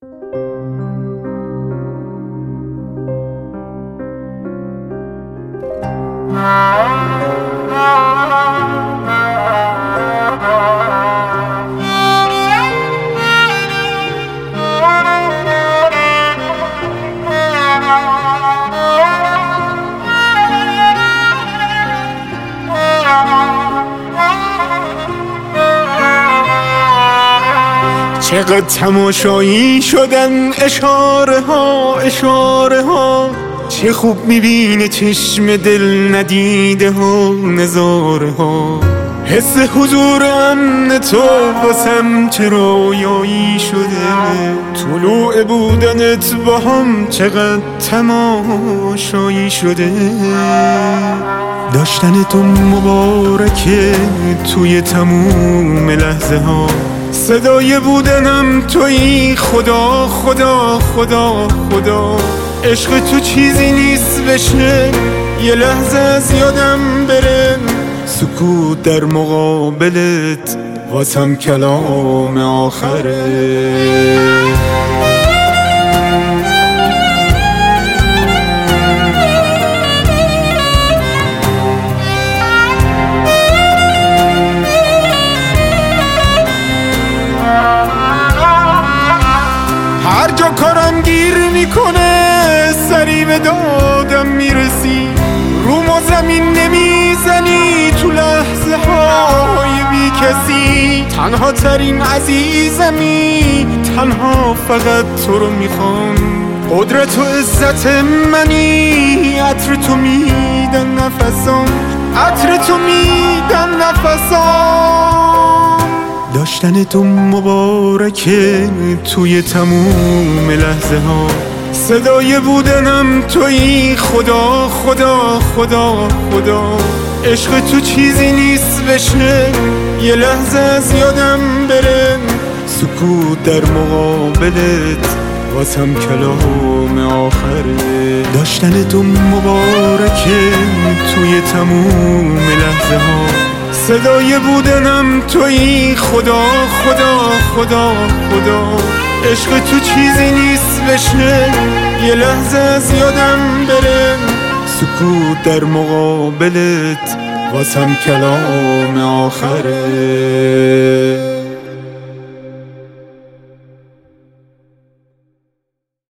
چقدر تماشایی شدن اشاره ها چه خوب میبینه چشم دل ندیده ها نظاره ها. حس حضور امن تو واسم چه رویایی شده، طلوع بودنت با هم چقدر تماشایی شده. داشتن تو مبارکه توی تموم لحظه ها، صدای بودنم تویی خدا خدا خدا خدا. عشق تو چیزی نیست بشه یه لحظه از یادم بره، سکوت در مقابلت واسم کلام آخره. هر جا کارم گیر میکنه سری به دادم میرسی، روم و زمین نمیزنی تو لحظه های بی کسی. تنها ترین عزیزمی، تنها فقط تو رو میخوام، قدرت و عزت منی. عطر تو میدن نفسام، عطر تو میدن نفسام. داشتن تو مبارکه توی تموم لحظه ها، صدای بودنم تویی خدا خدا خدا خدا. عشق تو چیزی نیست بشه یه لحظه از یادم بره، سکوت در مقابلت واسم کلام آخره. داشتن تو مبارکه توی تموم لحظه ها، صدای بودنم تویی خدا خدا خدا خدا. عشق تو چیزی نیست بشه یه لحظه از یادم بره، سکوت در مقابلت واسم کلام آخره.